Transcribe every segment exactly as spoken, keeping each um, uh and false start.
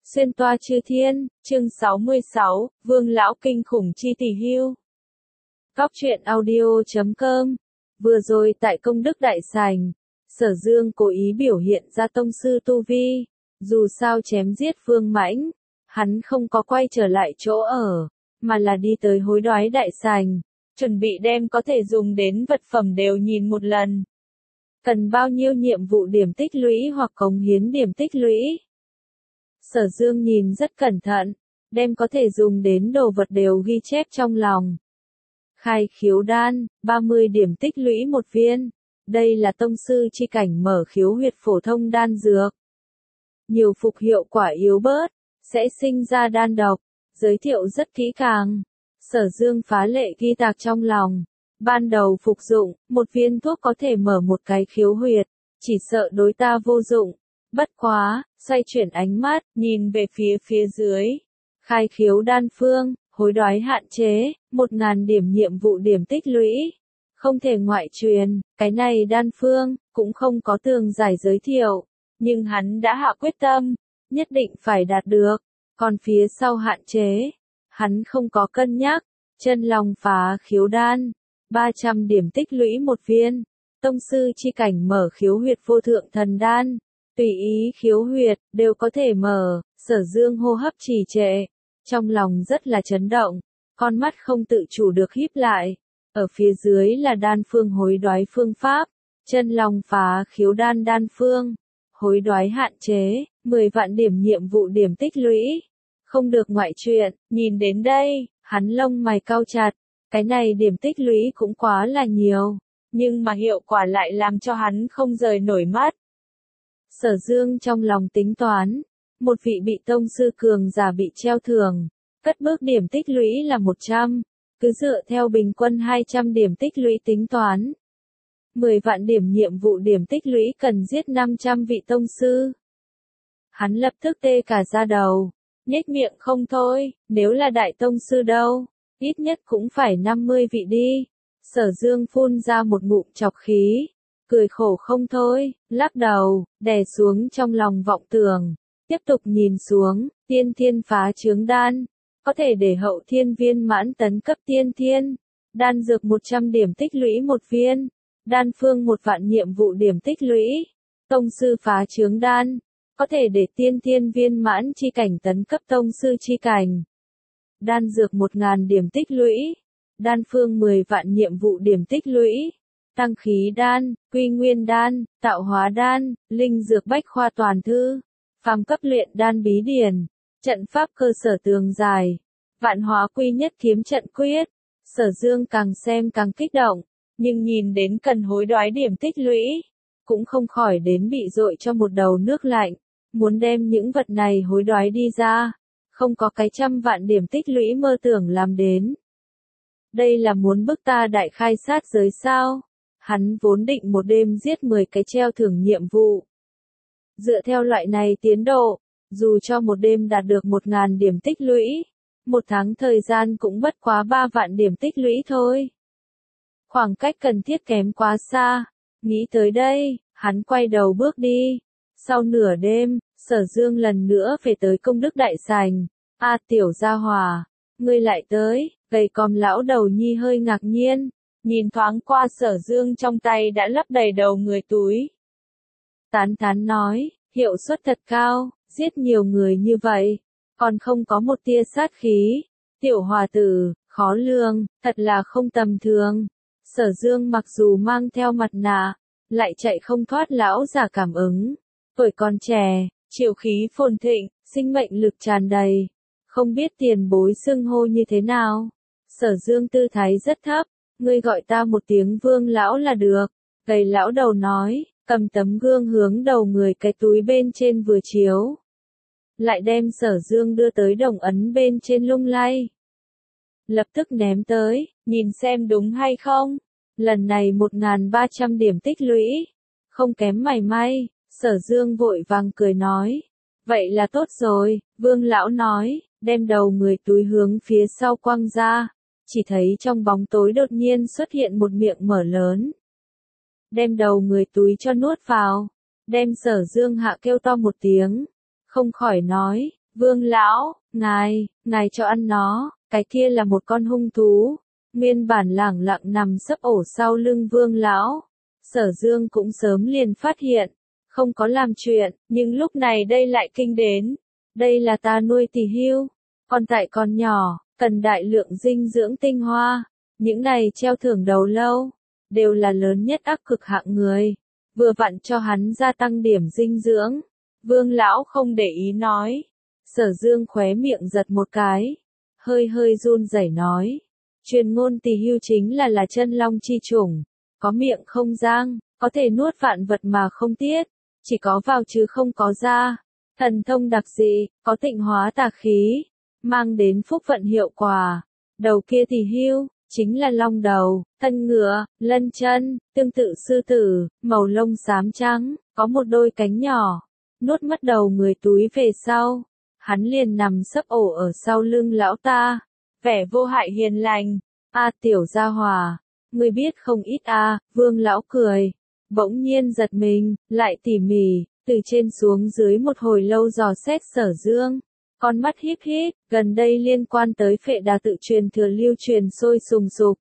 Xuyên toa chư thiên, chương sáu mươi sáu, Vương lão kinh khủng chi tỷ hưu. Cóc truyện audio chấm com. Vừa rồi tại công đức đại sảnh, Sở Dương cố ý biểu hiện ra tông sư tu vi, dù sao chém giết Vương Mãnh, hắn không có quay trở lại chỗ ở, mà là đi tới hối đoái đại sảnh, chuẩn bị đem có thể dùng đến vật phẩm đều nhìn một lần. Cần bao nhiêu nhiệm vụ điểm tích lũy hoặc cống hiến điểm tích lũy? Sở Dương nhìn rất cẩn thận, đem có thể dùng đến đồ vật đều ghi chép trong lòng. Khai khiếu đan, ba mươi điểm tích lũy một viên. Đây là tông sư chi cảnh mở khiếu huyệt phổ thông đan dược. Nhiều phục hiệu quả yếu bớt, sẽ sinh ra đan độc, giới thiệu rất kỹ càng. Sở Dương phá lệ ghi tạc trong lòng. Ban đầu phục dụng, một viên thuốc có thể mở một cái khiếu huyệt, chỉ sợ đối ta vô dụng. Bất quá, xoay chuyển ánh mắt, nhìn về phía phía dưới. Khai khiếu đan phương, hối đoái hạn chế, một ngàn điểm nhiệm vụ điểm tích lũy. Không thể ngoại truyền, cái này đan phương, cũng không có tường giải giới thiệu. Nhưng hắn đã hạ quyết tâm, nhất định phải đạt được. Còn phía sau hạn chế, hắn không có cân nhắc. Chân lòng phá khiếu đan, ba trăm điểm tích lũy một viên. Tông sư chi cảnh mở khiếu huyệt vô thượng thần đan. Tùy ý khiếu huyệt, đều có thể mở. Sở Dương hô hấp trì trệ, trong lòng rất là chấn động, con mắt không tự chủ được híp lại. Ở phía dưới là đan phương hối đoái phương pháp, chân long phá khiếu đan đan phương, hối đoái hạn chế, mười vạn điểm nhiệm vụ điểm tích lũy, không được ngoại chuyện. Nhìn đến đây, hắn lông mày cau chặt, cái này điểm tích lũy cũng quá là nhiều, nhưng mà hiệu quả lại làm cho hắn không rời nổi mắt. Sở Dương trong lòng tính toán, một vị bị tông sư cường giả bị treo thưởng, cất bước điểm tích lũy là một trăm, cứ dựa theo bình quân hai trăm điểm tích lũy tính toán. mười vạn điểm nhiệm vụ điểm tích lũy cần giết năm trăm vị tông sư. Hắn lập tức tê cả da đầu, nhếch miệng không thôi, nếu là đại tông sư đâu, ít nhất cũng phải năm mươi vị đi. Sở Dương phun ra một ngụm chọc khí, cười khổ không thôi, lắc đầu, đè xuống trong lòng vọng tưởng, tiếp tục nhìn xuống. Tiên thiên phá chướng đan, có thể để hậu thiên viên mãn tấn cấp tiên thiên, đan dược một trăm điểm tích lũy một viên, đan phương một vạn nhiệm vụ điểm tích lũy. Tông sư phá chướng đan, có thể để tiên thiên viên mãn chi cảnh tấn cấp tông sư chi cảnh, đan dược một ngàn điểm tích lũy, đan phương mười vạn nhiệm vụ điểm tích lũy. Tăng khí đan, quy nguyên đan, tạo hóa đan, linh dược bách khoa toàn thư, phàm cấp luyện đan bí điển, trận pháp cơ sở tường dài, vạn hóa quy nhất kiếm trận quyết. Sở Dương càng xem càng kích động, nhưng nhìn đến cần hối đoái điểm tích lũy, cũng không khỏi đến bị dội cho một đầu nước lạnh, muốn đem những vật này hối đoái đi ra, không có cái trăm vạn điểm tích lũy mơ tưởng làm đến. Đây là muốn bức ta đại khai sát giới sao? Hắn vốn định một đêm giết mười cái treo thưởng nhiệm vụ. Dựa theo loại này tiến độ, dù cho một đêm đạt được một ngàn điểm tích lũy, một tháng thời gian cũng bất quá ba vạn điểm tích lũy thôi. Khoảng cách cần thiết kém quá xa. Nghĩ tới đây, hắn quay đầu bước đi. Sau nửa đêm, Sở Dương lần nữa về tới công đức đại sảnh. A tiểu gia hòa, ngươi lại tới. Gầy còm lão đầu nhi hơi ngạc nhiên, nhìn thoáng qua Sở Dương trong tay đã lấp đầy đầu người túi. Tán tán nói, hiệu suất thật cao, giết nhiều người như vậy, còn không có một tia sát khí. Tiểu hòa tử, khó lường, thật là không tầm thường. Sở Dương mặc dù mang theo mặt nạ, lại chạy không thoát lão già cảm ứng. Tuổi còn trẻ, chiều khí phồn thịnh, sinh mệnh lực tràn đầy. Không biết tiền bối xưng hô như thế nào. Sở Dương tư thái rất thấp, ngươi gọi ta một tiếng Vương lão là được. Gầy lão đầu nói, cầm tấm gương hướng đầu người cái túi bên trên vừa chiếu. Lại đem Sở Dương đưa tới đồng ấn bên trên lung lay. Lập tức ném tới, nhìn xem đúng hay không. Lần này một ngàn ba trăm điểm tích lũy, không kém mảy may. Sở Dương vội vàng cười nói, vậy là tốt rồi. Vương lão nói, đem đầu người túi hướng phía sau quăng ra. Chỉ thấy trong bóng tối đột nhiên xuất hiện một miệng mở lớn. Đem đầu người túi cho nuốt vào. Đem Sở Dương hạ kêu to một tiếng. Không khỏi nói, Vương lão, ngài, ngài cho ăn nó, cái kia là một con hung thú. Nguyên bản lẳng lặng nằm sấp ổ sau lưng Vương lão. Sở Dương cũng sớm liền phát hiện, không có làm chuyện, nhưng lúc này đây lại kinh đến. Đây là ta nuôi tỳ hưu, con tại con nhỏ, cần đại lượng dinh dưỡng tinh hoa. Những này treo thưởng đầu lâu, đều là lớn nhất ác cực hạng người. Vừa vặn cho hắn gia tăng điểm dinh dưỡng. Vương lão không để ý nói. Sở Dương khóe miệng giật một cái. Hơi hơi run rẩy nói. Truyền ngôn tỳ hưu chính là là chân long chi chủng. Có miệng không giang, có thể nuốt vạn vật mà không tiết. Chỉ có vào chứ không có ra. Thần thông đặc dị, có tịnh hóa tà khí. Mang đến phúc vận hiệu quả. Đầu kia tỳ hưu, chính là long đầu, thân ngựa, lân chân, tương tự sư tử, màu lông xám trắng, có một đôi cánh nhỏ. Nuốt mất đầu người túi về sau. Hắn liền nằm sấp ổ ở sau lưng lão ta. Vẻ vô hại hiền lành. A tiểu gia hòa. Ngươi biết không ít a, Vương lão cười. Bỗng nhiên giật mình, lại tỉ mỉ, từ trên xuống dưới một hồi lâu dò xét Sở Dương. Con mắt híp híp, gần đây liên quan tới phệ đà tự truyền thừa lưu truyền sôi sùng sục.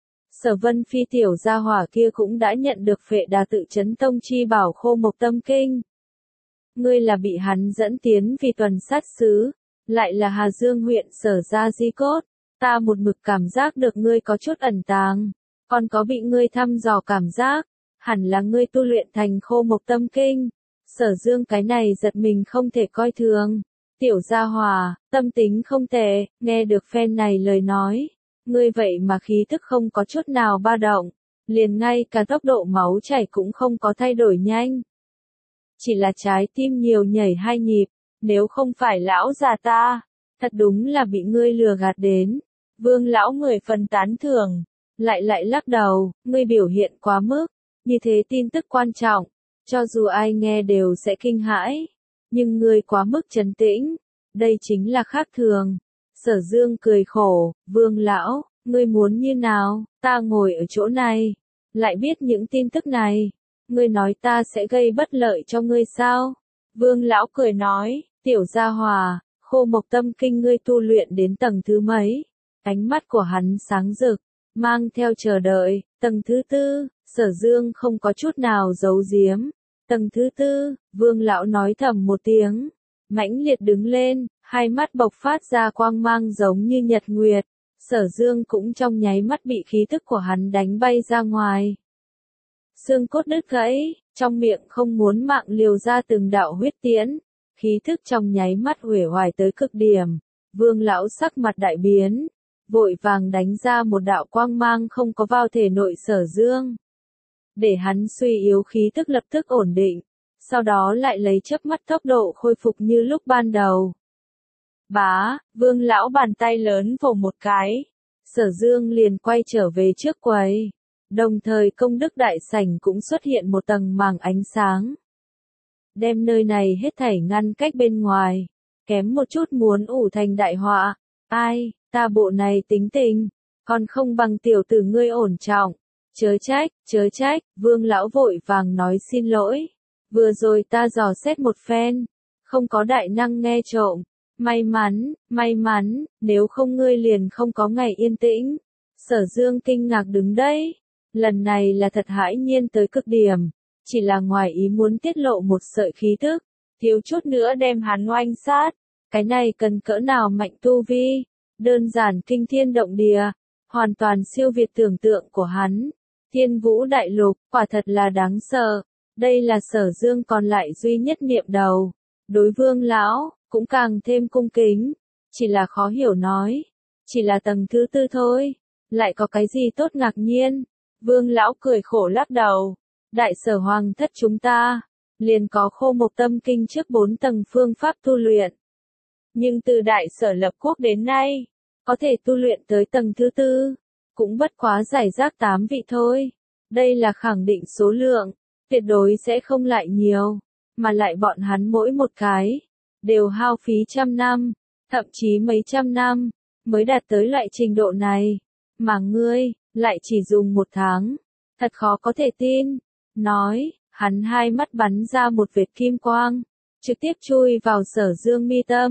Sở Vân Phi tiểu gia hỏa kia cũng đã nhận được phệ đà tự chấn tông chi bảo khô mộc tâm kinh. Ngươi là bị hắn dẫn tiến vì tuần sát sứ, lại là Hà Dương huyện Sở gia di cốt. Ta một mực cảm giác được ngươi có chút ẩn tàng, còn có bị ngươi thăm dò cảm giác, hẳn là ngươi tu luyện thành khô mộc tâm kinh. Sở Dương cái này giật mình không thể coi thường. Tiểu gia hòa, tâm tính không tệ, nghe được phen này lời nói. Ngươi vậy mà khí thức không có chút nào ba động, liền ngay cả tốc độ máu chảy cũng không có thay đổi nhanh. Chỉ là trái tim nhiều nhảy hai nhịp, nếu không phải lão già ta, thật đúng là bị ngươi lừa gạt đến. Vương lão mười phần tán thưởng, lại lại lắc đầu, ngươi biểu hiện quá mức, như thế tin tức quan trọng, cho dù ai nghe đều sẽ kinh hãi, nhưng ngươi quá mức trấn tĩnh, đây chính là khác thường. Sở Dương cười khổ, Vương lão, ngươi muốn như nào, ta ngồi ở chỗ này, lại biết những tin tức này, ngươi nói ta sẽ gây bất lợi cho ngươi sao? Vương lão cười nói, tiểu gia hòa, khô mộc tâm kinh ngươi tu luyện đến tầng thứ mấy? Ánh mắt của hắn sáng rực, mang theo chờ đợi. Tầng thứ tư. Sở Dương không có chút nào giấu giếm. Tầng thứ tư. Vương lão nói thầm một tiếng, mãnh liệt đứng lên, hai mắt bộc phát ra quang mang giống như nhật nguyệt. Sở Dương cũng trong nháy mắt bị khí tức của hắn đánh bay ra ngoài. Xương cốt đứt gãy, trong miệng không muốn mạng liều ra từng đạo huyết tiễn, khí thức trong nháy mắt uể oải tới cực điểm. Vương lão sắc mặt đại biến, vội vàng đánh ra một đạo quang mang không có vào thể nội Sở Dương, để hắn suy yếu khí tức lập tức ổn định, sau đó lại lấy chớp mắt tốc độ khôi phục như lúc ban đầu. Bá, Vương lão bàn tay lớn vồ một cái, Sở Dương liền quay trở về trước quầy. Đồng thời công đức đại sảnh cũng xuất hiện một tầng màng ánh sáng, đem nơi này hết thảy ngăn cách bên ngoài, kém một chút muốn ủ thành đại họa. Ai, ta bộ này tính tình, còn không bằng tiểu tử ngươi ổn trọng. Chớ trách, chớ trách, Vương lão vội vàng nói xin lỗi. Vừa rồi ta dò xét một phen, không có đại năng nghe trộm. May mắn, may mắn, nếu không ngươi liền không có ngày yên tĩnh. Sở Dương kinh ngạc đứng đấy. Lần này là thật hãi nhiên tới cực điểm, chỉ là ngoài ý muốn tiết lộ một sợi khí tức, thiếu chút nữa đem hắn oanh sát. Cái này cần cỡ nào mạnh tu vi, đơn giản kinh thiên động địa, hoàn toàn siêu việt tưởng tượng của hắn. Thiên Vũ Đại Lục, quả thật là đáng sợ. Đây là Sở Dương còn lại duy nhất niệm đầu. Đối Vương lão, cũng càng thêm cung kính, chỉ là khó hiểu nói, chỉ là tầng thứ tư thôi, lại có cái gì tốt ngạc nhiên. Vương lão cười khổ lắc đầu, đại sở hoàng thất chúng ta, liền có khô mộc tâm kinh trước bốn tầng phương pháp tu luyện. Nhưng từ đại sở lập quốc đến nay, có thể tu luyện tới tầng thứ tư, cũng bất quá giải rác tám vị thôi. Đây là khẳng định số lượng, tuyệt đối sẽ không lại nhiều, mà lại bọn hắn mỗi một cái, đều hao phí trăm năm, thậm chí mấy trăm năm, mới đạt tới loại trình độ này. Mà ngươi, lại chỉ dùng một tháng, thật khó có thể tin. Nói, hắn hai mắt bắn ra một vệt kim quang, trực tiếp chui vào Sở Dương mi tâm.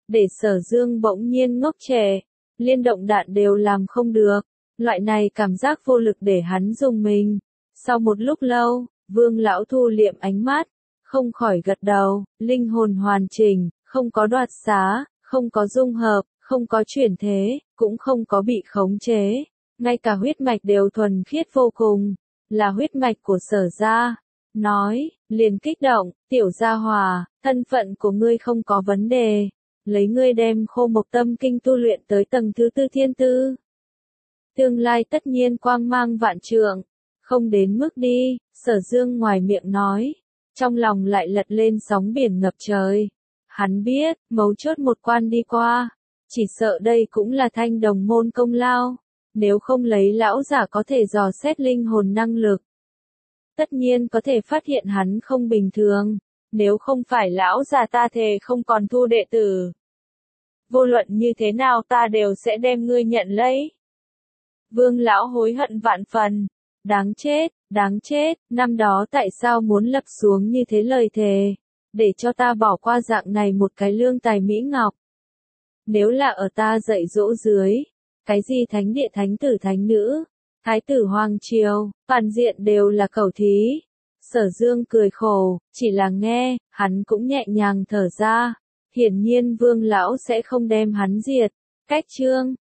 để Sở Dương bỗng nhiên ngốc trệ, liên động đạn đều làm không được, loại này cảm giác vô lực để hắn rùng mình. Sau một lúc lâu, Vương lão thu liệm ánh mắt, không khỏi gật đầu, linh hồn hoàn chỉnh, không có đoạt xá, không có dung hợp, không có chuyển thế, cũng không có bị khống chế, ngay cả huyết mạch đều thuần khiết vô cùng, là huyết mạch của Sở gia. Nói, liền kích động, tiểu gia hòa, thân phận của ngươi không có vấn đề, lấy ngươi đem khô mộc tâm kinh tu luyện tới tầng thứ tư thiên tư. Tương lai tất nhiên quang mang vạn trượng, không đến mức đi, Sở Dương ngoài miệng nói, trong lòng lại lật lên sóng biển ngập trời. Hắn biết, mấu chốt một quan đi qua, chỉ sợ đây cũng là Thanh Đồng môn công lao, nếu không lấy lão giả có thể dò xét linh hồn năng lực. Tất nhiên có thể phát hiện hắn không bình thường, nếu không phải lão già ta thề không còn thu đệ tử. Vô luận như thế nào ta đều sẽ đem ngươi nhận lấy. Vương lão hối hận vạn phần, đáng chết, đáng chết, năm đó tại sao muốn lập xuống như thế lời thề, để cho ta bỏ qua dạng này một cái lương tài mỹ ngọc. Nếu là ở ta dạy dỗ dưới, cái gì thánh địa thánh tử thánh nữ, thái tử hoàng triều, toàn diện đều là cẩu thí. Sở Dương cười khổ, chỉ là nghe, hắn cũng nhẹ nhàng thở ra, hiển nhiên Vương lão sẽ không đem hắn diệt. Cách chương